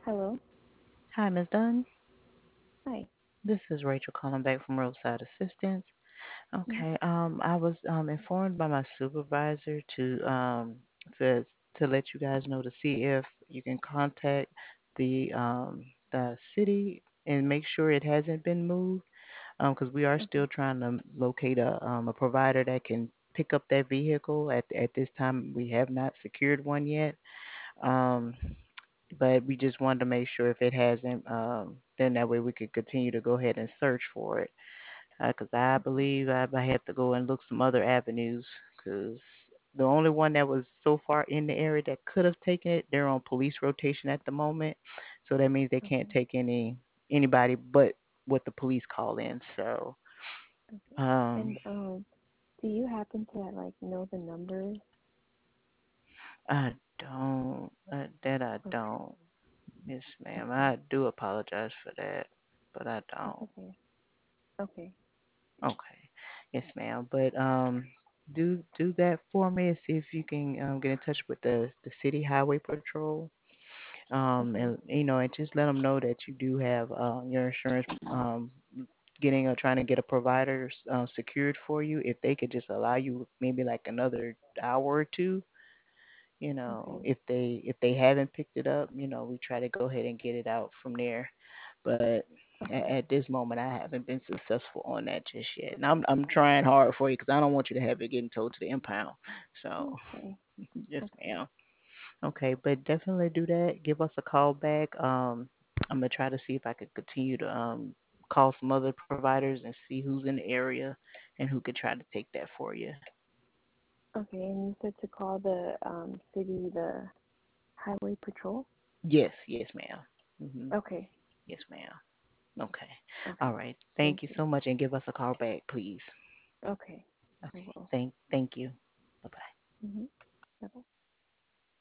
Hello. Hi, Ms. Dunn. Hi. This is Rachel calling back from Roadside Assistance. Mhm. Okay, I was informed by my supervisor to to let you guys know to see if you can contact the city and make sure it hasn't been moved. Because we are Okay. still trying to locate a provider that can pick up that vehicle. At this time, we have not secured one yet. Um, but we just wanted to make sure if it hasn't, then that way we could continue to go ahead and search for it. Because I Okay. believe I have to go and look some other avenues. Because the only one that was so far in the area that could have taken it, they're on police rotation at the moment, so that means they can't Okay. take anybody but what the police call in. So Okay. um, And do you happen to like know the numbers? I don't that I Okay. don't. Yes, ma'am. Okay. I do apologize for that, but I That's don't. okay. Okay. Okay. Yes, ma'am. But do that for me and see if you can get in touch with the city highway patrol. Okay. And and just let them know that you do have your insurance getting trying to get a provider secured for you. If they could just allow you maybe like another hour or two, Okay. if they haven't picked it up, we try to go ahead and get it out from there. But Okay. at this moment, I haven't been successful on that just yet, and I'm trying hard for you because I don't want you to have it getting towed to the impound. So Okay. yes, Okay. ma'am. Okay, but definitely do that. Give us a call back. I'm gonna try to see if I could continue to call some other providers and see who's in the area and who could try to take that for you. Okay. And you said to call the city, the highway patrol? Yes, ma'am. Okay. Yes, ma'am. Okay. All Okay. right. Thank Thank you you. so much, and give us a call back, please. Okay. I Okay. will. Thank you. Bye bye. Mhm.